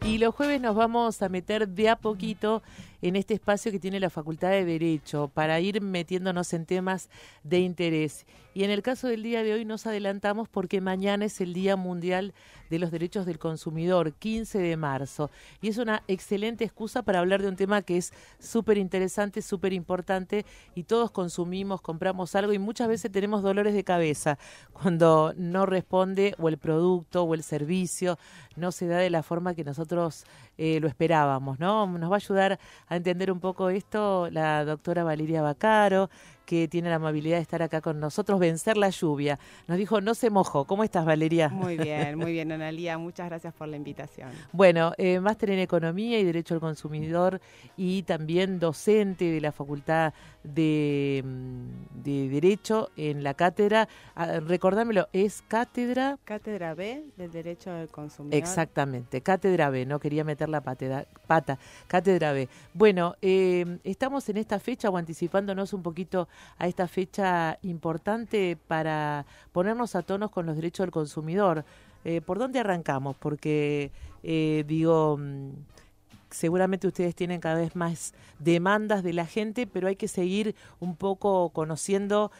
Y los jueves nos vamos a meter de a poquito en este espacio que tiene la Facultad de Derecho para ir metiéndonos en temas de interés. Y en el caso del día de hoy nos adelantamos porque mañana es el Día Mundial de los Derechos del Consumidor, 15 de marzo. Y es una excelente excusa para hablar de un tema que es súper interesante, súper importante, y todos consumimos, compramos algo y muchas veces tenemos dolores de cabeza cuando no responde o el producto o el servicio no se da de la forma que nosotros lo esperábamos, ¿no? Nos va a ayudar a entender un poco esto la doctora Valeria Baccaro, que tiene la amabilidad de estar acá con nosotros, vencer la lluvia. Nos dijo, no se mojó. ¿Cómo estás, Valeria? Muy bien, Analía. Muchas gracias por la invitación. Bueno, máster en Economía y Derecho al Consumidor y también docente de la Facultad de Derecho en la cátedra. Recordámelo, ¿es cátedra? Cátedra B del Derecho del Consumidor. Exactamente, cátedra B, no quería meter la pata, cátedra B. Bueno, estamos en esta fecha o anticipándonos un poquito a esta fecha importante para ponernos a tonos con los derechos del consumidor. ¿Por dónde arrancamos? Porque, seguramente ustedes tienen cada vez más demandas de la gente, pero hay que seguir un poco conociendo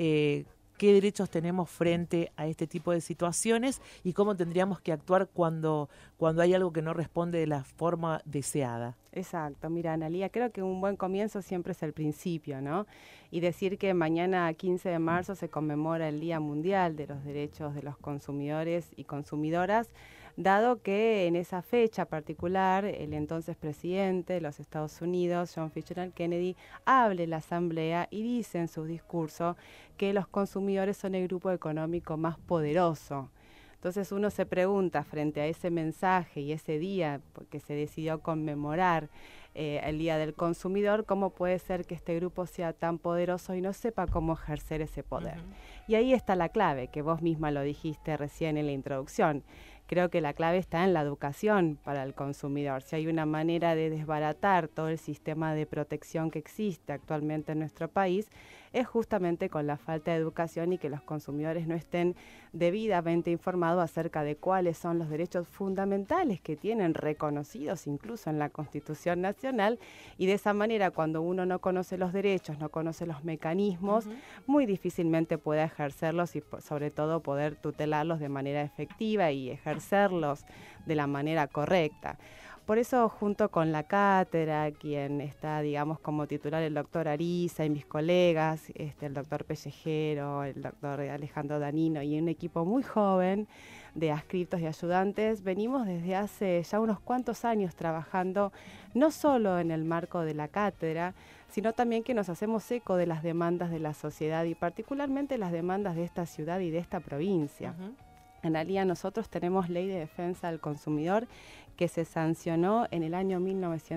qué derechos tenemos frente a este tipo de situaciones y cómo tendríamos que actuar cuando hay algo que no responde de la forma deseada. Exacto, mira, Analía, creo que un buen comienzo siempre es el principio, ¿no? Y decir que mañana 15 de marzo se conmemora el Día Mundial de los Derechos de los Consumidores y Consumidoras, dado que en esa fecha particular el entonces presidente de los Estados Unidos, John Fitzgerald Kennedy, habla en la Asamblea y dice en su discurso que los consumidores son el grupo económico más poderoso. Entonces uno se pregunta frente a ese mensaje y ese día, porque se decidió conmemorar el Día del Consumidor, ¿cómo puede ser que este grupo sea tan poderoso y no sepa cómo ejercer ese poder? Y ahí está la clave, que vos misma lo dijiste recién en la introducción. Creo que la clave está en la educación para el consumidor. Si hay una manera de desbaratar todo el sistema de protección que existe actualmente en nuestro país, es justamente con la falta de educación y que los consumidores no estén debidamente informados acerca de cuáles son los derechos fundamentales que tienen reconocidos incluso en la Constitución Nacional, y de esa manera cuando uno no conoce los derechos, no conoce los mecanismos, muy difícilmente puede ejercerlos y sobre todo poder tutelarlos de manera efectiva y ejercerlos de la manera correcta. Por eso, junto con la cátedra, quien está, digamos, como titular el doctor Ariza y mis colegas, el doctor Pellejero, el doctor Alejandro Danino y un equipo muy joven de adscriptos y ayudantes, venimos desde hace ya unos cuantos años trabajando no solo en el marco de la cátedra, sino también que nos hacemos eco de las demandas de la sociedad y particularmente las demandas de esta ciudad y de esta provincia. Analía, nosotros tenemos Ley de Defensa del Consumidor que se sancionó en el año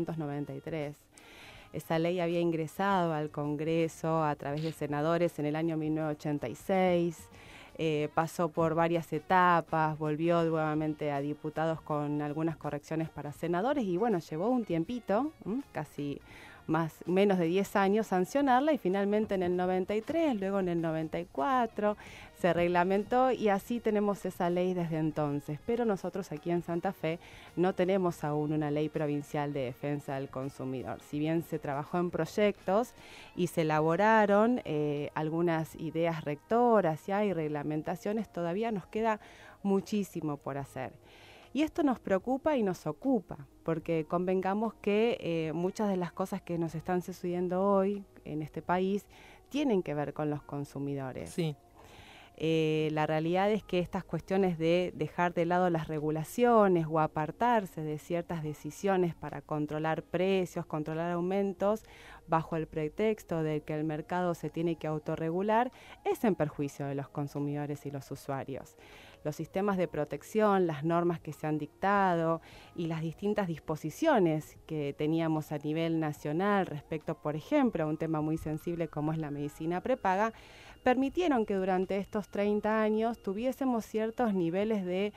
1993. Esa ley había ingresado al Congreso a través de senadores en el año 1986, pasó por varias etapas, volvió nuevamente a diputados con algunas correcciones para senadores y bueno, llevó un tiempito, casi menos de 10 años sancionarla y finalmente en el 93, luego en el 94 se reglamentó y así tenemos esa ley desde entonces. Pero nosotros aquí en Santa Fe no tenemos aún una ley provincial de defensa del consumidor. Si bien se trabajó en proyectos y se elaboraron algunas ideas rectoras y reglamentaciones, todavía nos queda muchísimo por hacer. Y esto nos preocupa y nos ocupa, porque convengamos que muchas de las cosas que nos están sucediendo hoy en este país tienen que ver con los consumidores. Sí. La realidad es que estas cuestiones de dejar de lado las regulaciones o apartarse de ciertas decisiones para controlar precios, controlar aumentos, bajo el pretexto de que el mercado se tiene que autorregular, es en perjuicio de los consumidores y los usuarios. Los sistemas de protección, las normas que se han dictado y las distintas disposiciones que teníamos a nivel nacional respecto, por ejemplo, a un tema muy sensible como es la medicina prepaga, permitieron que durante estos 30 años tuviésemos ciertos niveles de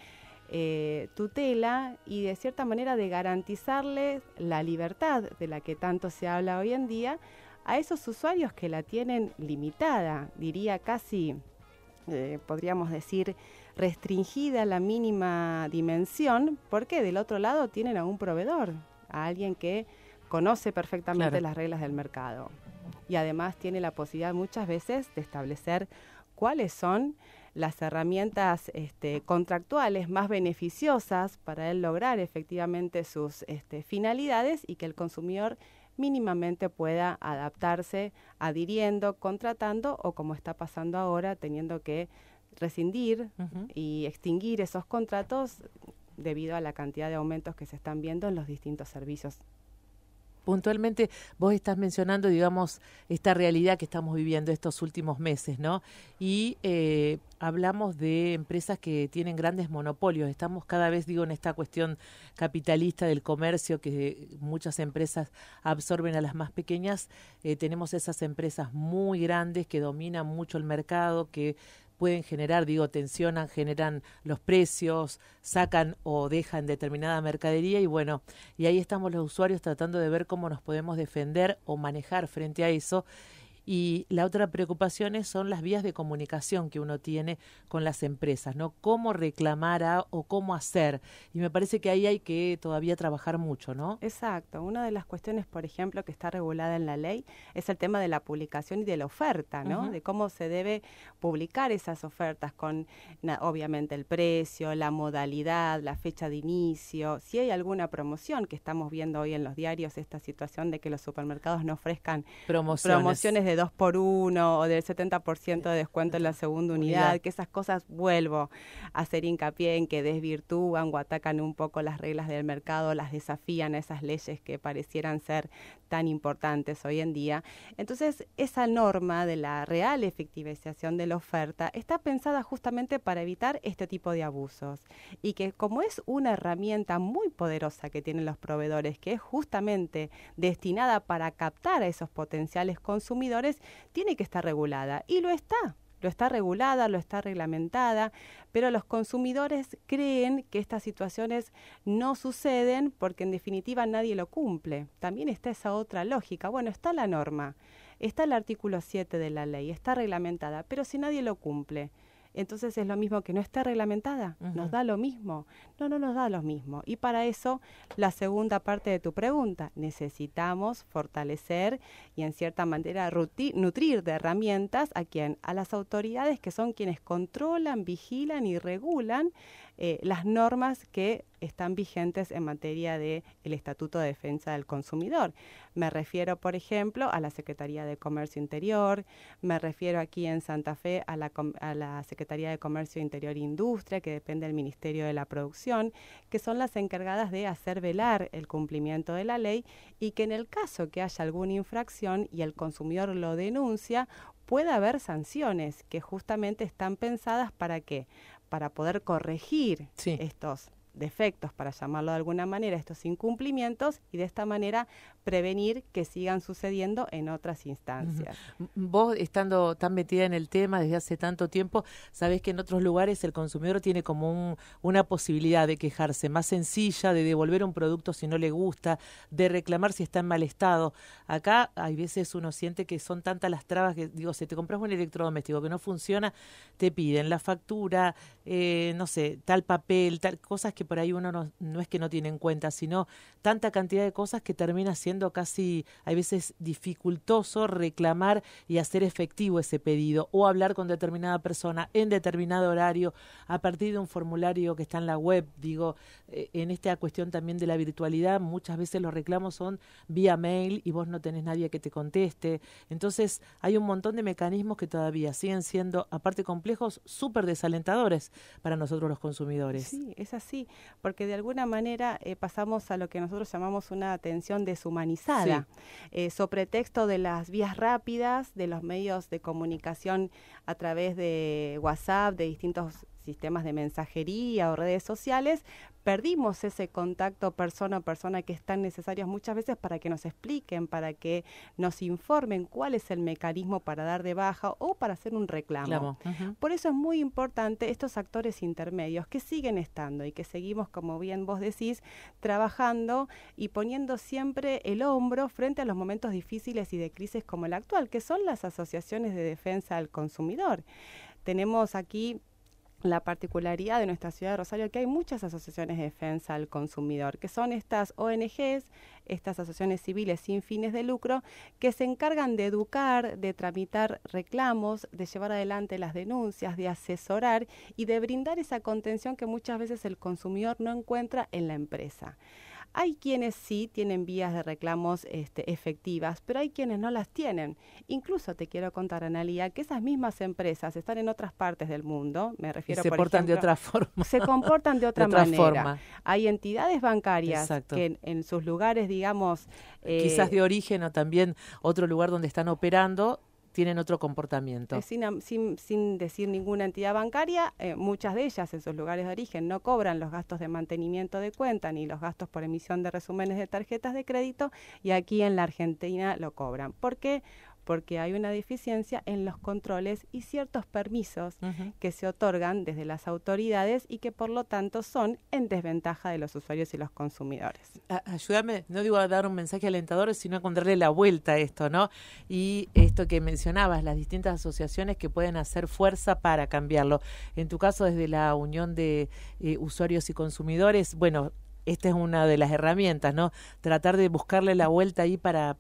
tutela y de cierta manera de garantizarles la libertad de la que tanto se habla hoy en día a esos usuarios que la tienen limitada, diría casi, podríamos decir, restringida a la mínima dimensión, porque del otro lado tienen a un proveedor, a alguien que conoce perfectamente las reglas del mercado. Y además tiene la posibilidad muchas veces de establecer cuáles son las herramientas contractuales más beneficiosas para él lograr efectivamente sus finalidades y que el consumidor mínimamente pueda adaptarse adhiriendo, contratando o, como está pasando ahora, teniendo que rescindir y extinguir esos contratos debido a la cantidad de aumentos que se están viendo en los distintos servicios. Puntualmente, vos estás mencionando, digamos, esta realidad que estamos viviendo estos últimos meses, ¿no? Y hablamos de empresas que tienen grandes monopolios. Estamos cada vez, digo, en esta cuestión capitalista del comercio, que muchas empresas absorben a las más pequeñas. Tenemos esas empresas muy grandes que dominan mucho el mercado, que pueden generar, tensionan, generan los precios, sacan o dejan determinada mercadería y bueno, y ahí estamos los usuarios tratando de ver cómo nos podemos defender o manejar frente a eso. Y la otra preocupación son las vías de comunicación que uno tiene con las empresas, ¿no? Cómo reclamar o cómo hacer. Y me parece que ahí hay que todavía trabajar mucho, ¿no? Exacto. Una de las cuestiones, por ejemplo, que está regulada en la ley es el tema de la publicación y de la oferta, ¿no? De cómo se debe publicar esas ofertas con, obviamente, el precio, la modalidad, la fecha de inicio. Si hay alguna promoción, que estamos viendo hoy en los diarios, esta situación de que los supermercados no ofrezcan promociones de 2x1 o del 70% de descuento en la segunda unidad, que esas cosas vuelvo a hacer hincapié en que desvirtúan o atacan un poco las reglas del mercado, las desafían a esas leyes que parecieran ser tan importantes hoy en día. Entonces, esa norma de la real efectivización de la oferta está pensada justamente para evitar este tipo de abusos y que, como es una herramienta muy poderosa que tienen los proveedores, que es justamente destinada para captar a esos potenciales consumidores, tiene que estar regulada y lo está regulada, lo está reglamentada, pero los consumidores creen que estas situaciones no suceden porque en definitiva nadie lo cumple. También está esa otra lógica. Bueno, está la norma, está el artículo 7 de la ley, está reglamentada, pero si nadie lo cumple, entonces es lo mismo que no esté reglamentada. ¿Nos da lo mismo? No nos da lo mismo. Y para eso, la segunda parte de tu pregunta, necesitamos fortalecer y en cierta manera nutrir de herramientas a las autoridades que son quienes controlan, vigilan y regulan las normas que están vigentes en materia del Estatuto de Defensa del Consumidor. Me refiero, por ejemplo, a la Secretaría de Comercio Interior, me refiero aquí en Santa Fe a la Secretaría de Comercio Interior e Industria, que depende del Ministerio de la Producción, que son las encargadas de hacer velar el cumplimiento de la ley y que en el caso que haya alguna infracción y el consumidor lo denuncia, pueda haber sanciones que justamente están pensadas ¿para qué? Para poder corregir estos defectos, para llamarlo de alguna manera, estos incumplimientos y de esta manera prevenir que sigan sucediendo en otras instancias. Vos, estando tan metida en el tema desde hace tanto tiempo, sabés que en otros lugares el consumidor tiene como una posibilidad de quejarse más sencilla, de devolver un producto si no le gusta, de reclamar si está en mal estado. Acá hay veces uno siente que son tantas las trabas que, si te compras un electrodoméstico que no funciona, te piden la factura, no sé, tal papel, tal cosas que por ahí uno no es que no tiene en cuenta, sino tanta cantidad de cosas que termina siendo casi, hay veces, dificultoso reclamar y hacer efectivo ese pedido o hablar con determinada persona en determinado horario a partir de un formulario que está en la web. En esta cuestión también de la virtualidad, muchas veces los reclamos son vía mail y vos no tenés nadie que te conteste. Entonces hay un montón de mecanismos que todavía siguen siendo, aparte complejos, súper desalentadores para nosotros los consumidores. Sí, es así, porque de alguna manera pasamos a lo que nosotros llamamos una atención deshumanizada, sobre texto de las vías rápidas, de los medios de comunicación a través de WhatsApp, de distintos sistemas de mensajería o redes sociales, perdimos ese contacto persona a persona que es tan necesario muchas veces para que nos expliquen, para que nos informen cuál es el mecanismo para dar de baja o para hacer un reclamo. Por eso es muy importante estos actores intermedios que siguen estando y que seguimos, como bien vos decís, trabajando y poniendo siempre el hombro frente a los momentos difíciles y de crisis como el actual, que son las asociaciones de defensa del consumidor. Tenemos aquí la particularidad de nuestra ciudad de Rosario que hay muchas asociaciones de defensa al consumidor, que son estas ONGs, estas asociaciones civiles sin fines de lucro, que se encargan de educar, de tramitar reclamos, de llevar adelante las denuncias, de asesorar y de brindar esa contención que muchas veces el consumidor no encuentra en la empresa. Hay quienes sí tienen vías de reclamos efectivas, pero hay quienes no las tienen. Incluso te quiero contar, Analía, que esas mismas empresas están en otras partes del mundo, me refiero, y se por portan ejemplo, de otra forma. Se comportan de otra manera. Forma. Hay entidades bancarias Exacto. que en sus lugares, digamos... quizás de origen o también otro lugar donde están operando, tienen otro comportamiento. Sin decir ninguna entidad bancaria, muchas de ellas en sus lugares de origen no cobran los gastos de mantenimiento de cuenta ni los gastos por emisión de resúmenes de tarjetas de crédito, y aquí en la Argentina lo cobran. ¿Por qué? Porque hay una deficiencia en los controles y ciertos permisos que se otorgan desde las autoridades y que por lo tanto son en desventaja de los usuarios y los consumidores. Ayúdame, no digo a dar un mensaje alentador, sino a darle la vuelta a esto, ¿no? Y esto que mencionabas, las distintas asociaciones que pueden hacer fuerza para cambiarlo. En tu caso, desde la Unión de Usuarios y Consumidores, bueno, esta es una de las herramientas, ¿no? Tratar de buscarle la vuelta ahí para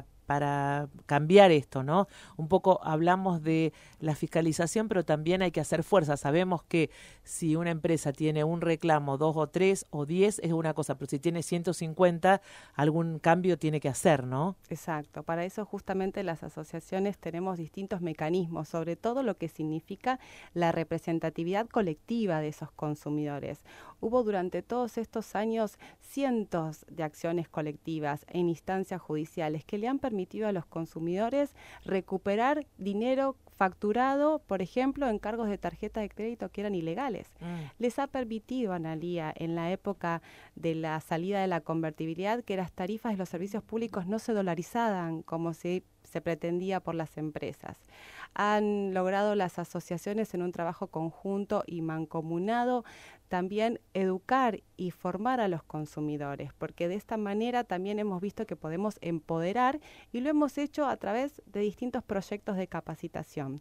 cambiar esto, ¿no? Un poco hablamos de la fiscalización, pero también hay que hacer fuerza. Sabemos que si una empresa tiene un reclamo, 2 o 3 o 10 es una cosa, pero si tiene 150, algún cambio tiene que hacer, ¿no? Exacto. Para eso justamente las asociaciones tenemos distintos mecanismos, sobre todo lo que significa la representatividad colectiva de esos consumidores. Hubo durante todos estos años cientos de acciones colectivas en instancias judiciales que le han permitido a los consumidores recuperar dinero facturado, por ejemplo, en cargos de tarjeta de crédito que eran ilegales. Les ha permitido, Analía, en la época de la salida de la convertibilidad, que las tarifas de los servicios públicos no se dolarizaran como se pretendía por las empresas. Han logrado las asociaciones en un trabajo conjunto y mancomunado también educar y formar a los consumidores, porque de esta manera también hemos visto que podemos empoderar y lo hemos hecho a través de distintos proyectos de capacitación.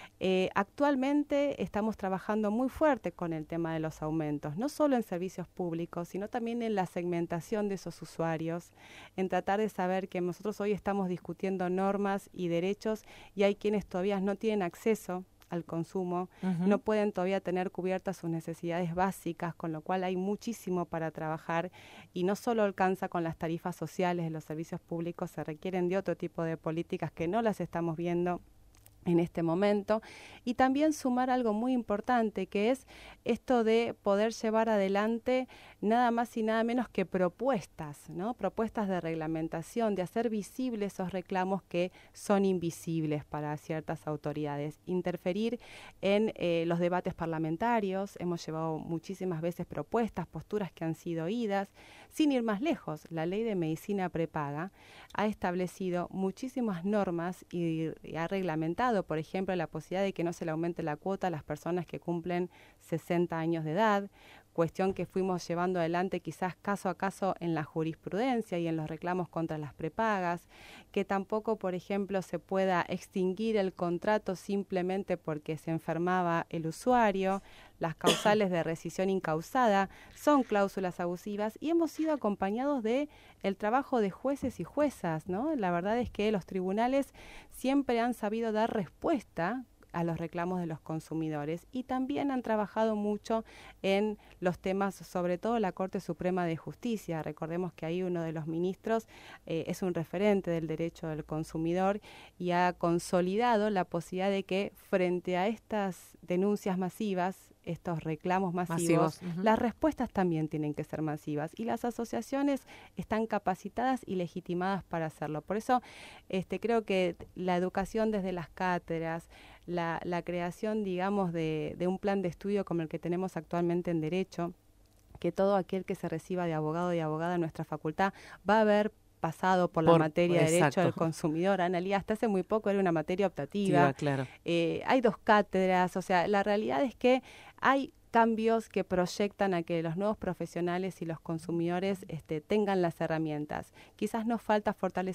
Actualmente estamos trabajando muy fuerte con el tema de los aumentos, no solo en servicios públicos, sino también en la segmentación de esos usuarios, en tratar de saber que nosotros hoy estamos discutiendo normas y derechos y hay quienes todavía no tienen acceso al consumo, no pueden todavía tener cubiertas sus necesidades básicas, con lo cual hay muchísimo para trabajar y no solo alcanza con las tarifas sociales de los servicios públicos, se requieren de otro tipo de políticas que no las estamos viendo en este momento, y también sumar algo muy importante, que es esto de poder llevar adelante nada más y nada menos que propuestas, ¿no? Propuestas de reglamentación, de hacer visibles esos reclamos que son invisibles para ciertas autoridades, interferir en los debates parlamentarios. Hemos llevado muchísimas veces propuestas, posturas que han sido oídas. Sin ir más lejos, la Ley de Medicina Prepaga ha establecido muchísimas normas y ha reglamentado, por ejemplo, la posibilidad de que no se le aumente la cuota a las personas que cumplen 60 años de edad, cuestión que fuimos llevando adelante quizás caso a caso en la jurisprudencia y en los reclamos contra las prepagas, que tampoco, por ejemplo, se pueda extinguir el contrato simplemente porque se enfermaba el usuario. Las causales de rescisión incausada son cláusulas abusivas y hemos sido acompañados de el trabajo de jueces y juezas, ¿no? La verdad es que los tribunales siempre han sabido dar respuesta a los reclamos de los consumidores y también han trabajado mucho en los temas, sobre todo la Corte Suprema de Justicia. Recordemos que ahí uno de los ministros es un referente del derecho del consumidor y ha consolidado la posibilidad de que frente a estas denuncias masivas, estos reclamos masivos. Las respuestas también tienen que ser masivas y las asociaciones están capacitadas y legitimadas para hacerlo. Por eso creo que la educación desde las cátedras, la creación, digamos, de un plan de estudio como el que tenemos actualmente en Derecho, que todo aquel que se reciba de abogado y abogada en nuestra facultad va a haber pasado por la materia de Derecho del Consumidor. Analía, hasta hace muy poco era una materia optativa. Claro. Hay 2 cátedras, o sea, la realidad es que hay cambios que proyectan a que los nuevos profesionales y los consumidores tengan las herramientas. Quizás nos falta fortalecer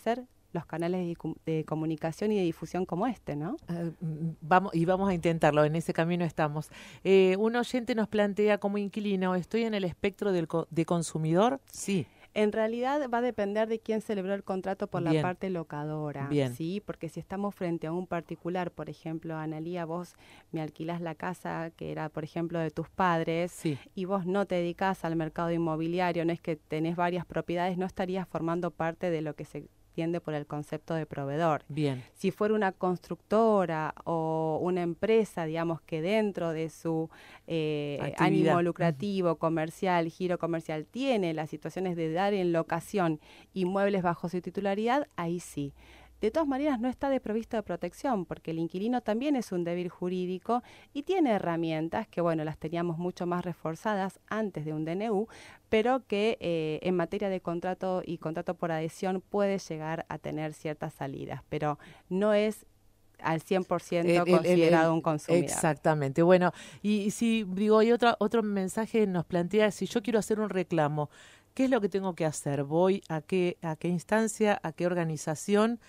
los canales de comunicación y de difusión como este, ¿no? Vamos a intentarlo, en ese camino estamos. Un oyente nos plantea como inquilino, ¿estoy en el espectro de consumidor? Sí. En realidad va a depender de quién celebró el contrato por Bien. la parte locadora, Bien. ¿sí? Porque si estamos frente a un particular, por ejemplo, Analía, vos me alquilás la casa que era, por ejemplo, de tus padres, sí, y vos no te dedicás al mercado inmobiliario, no es que tenés varias propiedades, no estarías formando parte de lo que se entiende por el concepto de proveedor. Bien. Si fuera una constructora o una empresa, digamos, que dentro de su ánimo lucrativo, comercial, giro comercial, tiene las situaciones de dar en locación inmuebles bajo su titularidad, ahí sí. De todas maneras, no está desprovisto de protección, porque el inquilino también es un débil jurídico y tiene herramientas que, bueno, las teníamos mucho más reforzadas antes de un DNU, pero que en materia de contrato y contrato por adhesión puede llegar a tener ciertas salidas, pero no es al 100% considerado un consumidor. Exactamente. Bueno, y si digo, hay otro mensaje nos plantea, si yo quiero hacer un reclamo, ¿qué es lo que tengo que hacer? ¿Voy a qué instancia, a qué organización?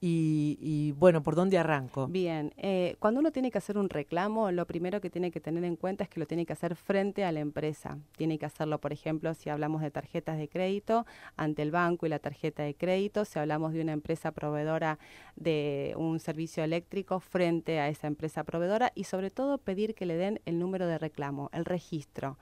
Y bueno, ¿por dónde arranco? Bien, cuando uno tiene que hacer un reclamo, lo primero que tiene que tener en cuenta es que lo tiene que hacer frente a la empresa. Tiene que hacerlo, por ejemplo, si hablamos de tarjetas de crédito, ante el banco y la tarjeta de crédito. Si hablamos de una empresa proveedora de un servicio eléctrico, frente a esa empresa proveedora. Y sobre todo pedir que le den el número de reclamo, el registro.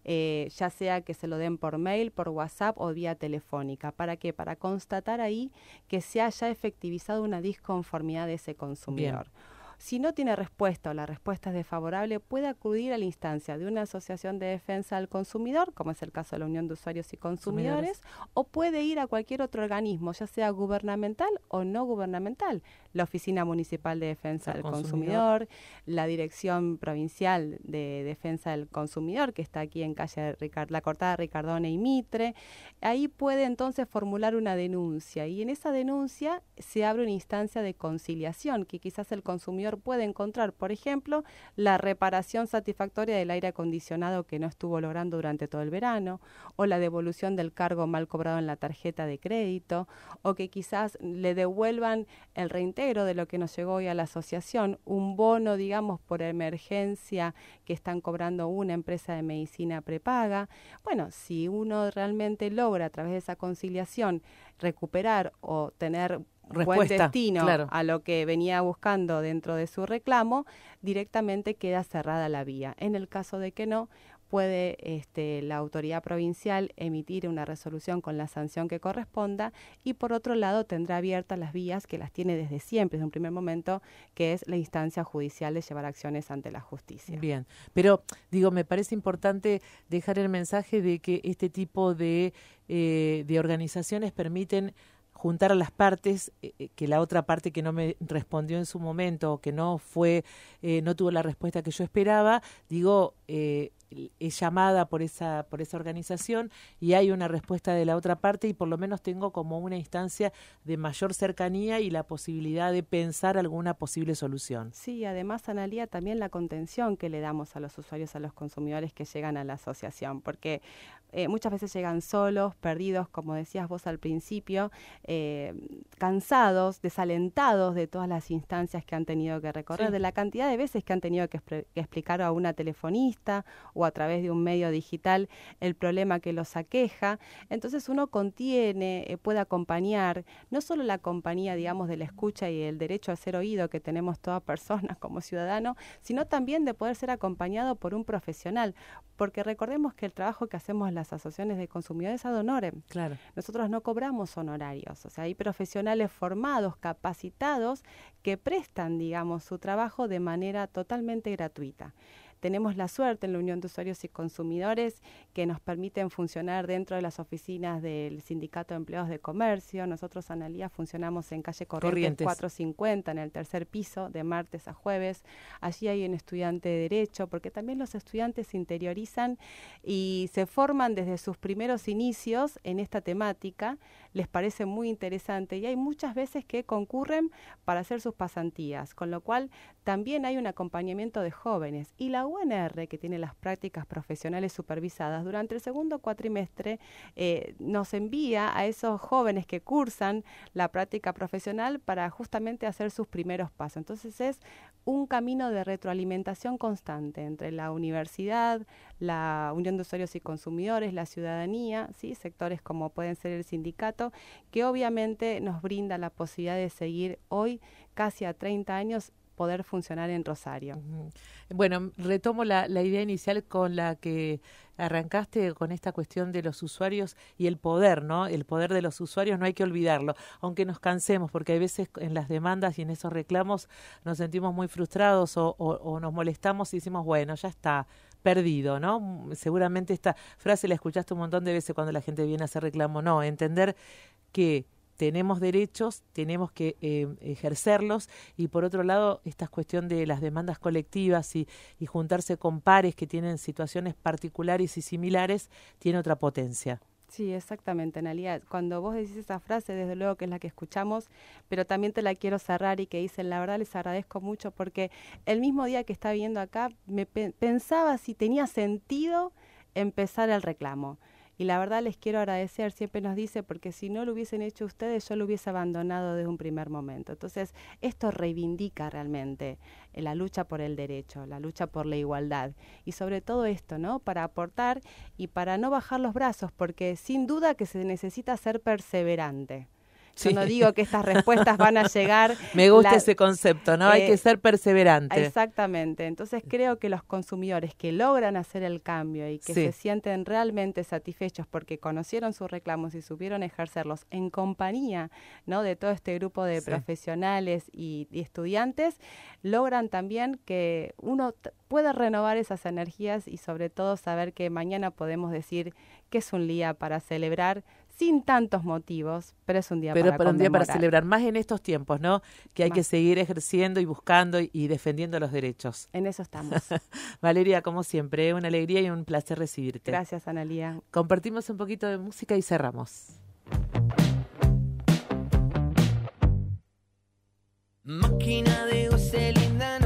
Ya sea que se lo den por mail, por WhatsApp o vía telefónica. ¿Para qué? Para constatar ahí que se haya efectivizado una disconformidad de ese consumidor. Bien. Si no tiene respuesta o la respuesta es desfavorable, puede acudir a la instancia de una asociación de defensa al consumidor, como es el caso de la Unión de Usuarios y Consumidores, o puede ir a cualquier otro organismo, ya sea gubernamental o no gubernamental, la Oficina Municipal de Defensa del Consumidor, la Dirección Provincial de Defensa del Consumidor, que está aquí en calle La Cortada, Ricardone y Mitre. Ahí puede entonces formular una denuncia, y en esa denuncia se abre una instancia de conciliación, que quizás el consumidor puede encontrar, por ejemplo, la reparación satisfactoria del aire acondicionado que no estuvo logrando durante todo el verano, o la devolución del cargo mal cobrado en la tarjeta de crédito, o que quizás le devuelvan el reintegro de lo que nos llegó hoy a la asociación, un bono, digamos, por emergencia que están cobrando una empresa de medicina prepaga. Bueno, si uno realmente logra a través de esa conciliación recuperar o tener buen destino a lo que venía buscando dentro de su reclamo, directamente queda cerrada la vía. En el caso de que no, puede la autoridad provincial emitir una resolución con la sanción que corresponda, y por otro lado tendrá abiertas las vías que las tiene desde siempre, desde un primer momento, que es la instancia judicial de llevar acciones ante la justicia. Bien, pero digo, me parece importante dejar el mensaje de que este tipo de organizaciones permiten juntar a las partes, que la otra parte que no me respondió en su momento, o que no tuvo la respuesta que yo esperaba, digo, es llamada por esa organización y hay una respuesta de la otra parte, y por lo menos tengo como una instancia de mayor cercanía y la posibilidad de pensar alguna posible solución. Sí, además, Analía, también la contención que le damos a los usuarios, a los consumidores que llegan a la asociación, porque muchas veces llegan solos, perdidos, como decías vos al principio, cansados, desalentados de todas las instancias que han tenido que recorrer, sí, de la cantidad de veces que han tenido que explicar a una telefonista o a través de un medio digital el problema que los aqueja. Entonces uno contiene, puede acompañar, no solo la compañía, digamos, de la escucha y el derecho a ser oído que tenemos toda persona como ciudadano, sino también de poder ser acompañado por un profesional, porque recordemos que el trabajo que hacemos las asociaciones de consumidores es ad honorem. Claro. Nosotros no cobramos honorarios, o sea, hay profesionales formados, capacitados, que prestan, digamos, su trabajo de manera totalmente gratuita. Tenemos la suerte en la Unión de Usuarios y Consumidores que nos permiten funcionar dentro de las oficinas del Sindicato de Empleados de Comercio. Nosotros, Analía, funcionamos en calle Corrientes 450, en el tercer piso, de martes a jueves. Allí hay un estudiante de Derecho, porque también los estudiantes se interiorizan y se forman desde sus primeros inicios en esta temática. les parece muy interesante y hay muchas veces que concurren para hacer sus pasantías, con lo cual también hay un acompañamiento de jóvenes. Y la UNR, que tiene las prácticas profesionales supervisadas, durante el segundo cuatrimestre nos envía a esos jóvenes que cursan la práctica profesional para justamente hacer sus primeros pasos. Entonces es un camino de retroalimentación constante entre la universidad, la Unión de Usuarios y Consumidores, la ciudadanía, ¿sí? Sectores como pueden ser el sindicato, que obviamente nos brinda la posibilidad de seguir hoy, casi a 30 años, poder funcionar en Rosario. Bueno, retomo la idea inicial con la que arrancaste con esta cuestión de los usuarios y el poder, ¿no? El poder de los usuarios no hay que olvidarlo, aunque nos cansemos, porque hay veces en las demandas y en esos reclamos nos sentimos muy frustrados o nos molestamos y decimos, bueno, ya está, perdido, ¿no? Seguramente esta frase la escuchaste un montón de veces cuando la gente viene a hacer reclamo. No, entender que tenemos derechos, tenemos que ejercerlos y por otro lado esta cuestión de las demandas colectivas y juntarse con pares que tienen situaciones particulares y similares tiene otra potencia. Sí, exactamente, Analía. Cuando vos decís esa frase, desde luego que es la que escuchamos, pero también te la quiero cerrar y que dicen, la verdad les agradezco mucho porque el mismo día que estaba viendo acá, me pensaba si tenía sentido empezar el reclamo. Y la verdad les quiero agradecer, siempre nos dice, porque si no lo hubiesen hecho ustedes, yo lo hubiese abandonado desde un primer momento. Entonces, esto reivindica realmente la lucha por el derecho, la lucha por la igualdad. Y sobre todo esto, ¿no? Para aportar y para no bajar los brazos, porque sin duda que se necesita ser perseverante. Yo no digo que estas respuestas van a llegar. Me gusta ese concepto, ¿no? Hay que ser perseverante. Exactamente. Entonces creo que los consumidores que logran hacer el cambio y que se sienten realmente satisfechos porque conocieron sus reclamos y supieron ejercerlos en compañía, ¿no? De todo este grupo de profesionales y estudiantes, logran también que uno pueda renovar esas energías y sobre todo saber que mañana podemos decir que es un día para celebrar sin tantos motivos, pero es un día para conmemorar. Un día para celebrar, más en estos tiempos, ¿no? Que hay que seguir ejerciendo y buscando y defendiendo los derechos. En eso estamos. Valeria, como siempre, una alegría y un placer recibirte. Gracias, Analía. Compartimos un poquito de música y cerramos. Máquina de goce linda.